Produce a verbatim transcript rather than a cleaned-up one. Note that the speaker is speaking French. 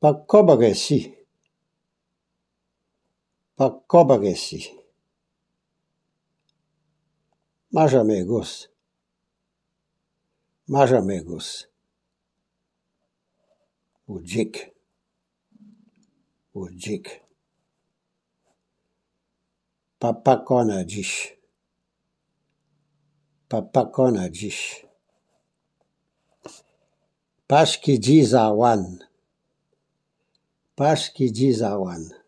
Pakobagesi. Pakobagesi. Majamegos. Majamegos. Ujik. Ujik. Papaconadish. Papaconadish. Pasquidizawan. Pasquidizawan.